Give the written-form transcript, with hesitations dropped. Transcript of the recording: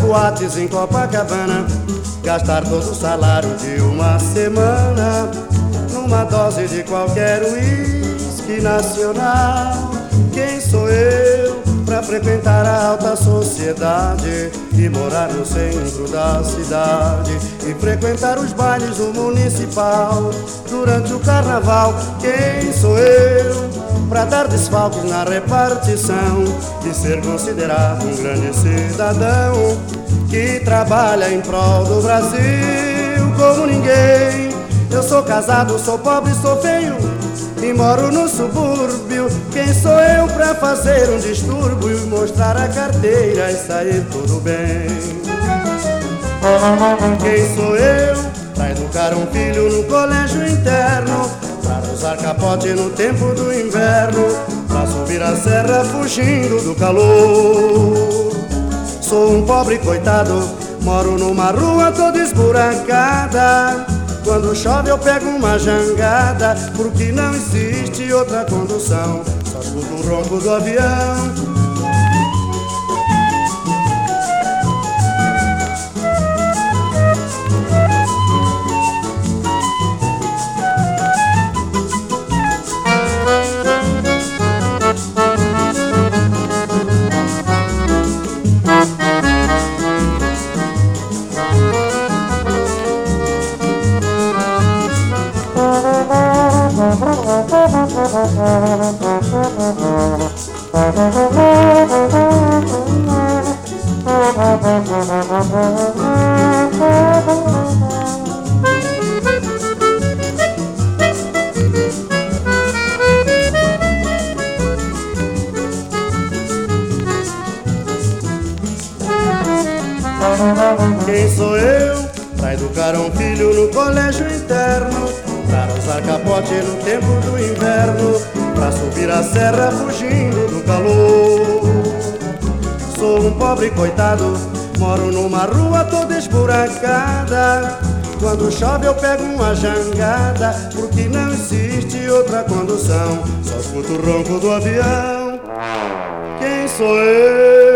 boates em Copacabana, gastar todo o salário de uma semana numa dose de qualquer uísque nacional. Quem sou eu pra frequentar a alta sociedade e morar no centro da cidade e frequentar os bailes do municipal durante o carnaval? Quem sou eu pra dar desfalques na repartição e ser considerado um grande cidadão que trabalha em prol do Brasil como ninguém? Eu sou casado, sou pobre, sou feio e moro no subúrbio. Quem sou eu pra fazer um distúrbio e mostrar a carteira e sair tudo bem? Quem sou eu pra educar um filho no colégio interno, pra usar capote no tempo do inverno, pra subir a serra fugindo do calor? Sou um pobre coitado, moro numa rua toda esburacada. Quando chove eu pego uma jangada, porque não existe outra condução, só escuto o ronco do avião. Quem sou eu pra educar um filho no colégio interno, pra usar capote no tempo do inverno, pra subir a serra fugindo do calor? Sou um pobre coitado, moro numa rua toda esburacada. Quando chove eu pego uma jangada, porque não existe outra condução, só escuto o ronco do avião. Quem sou eu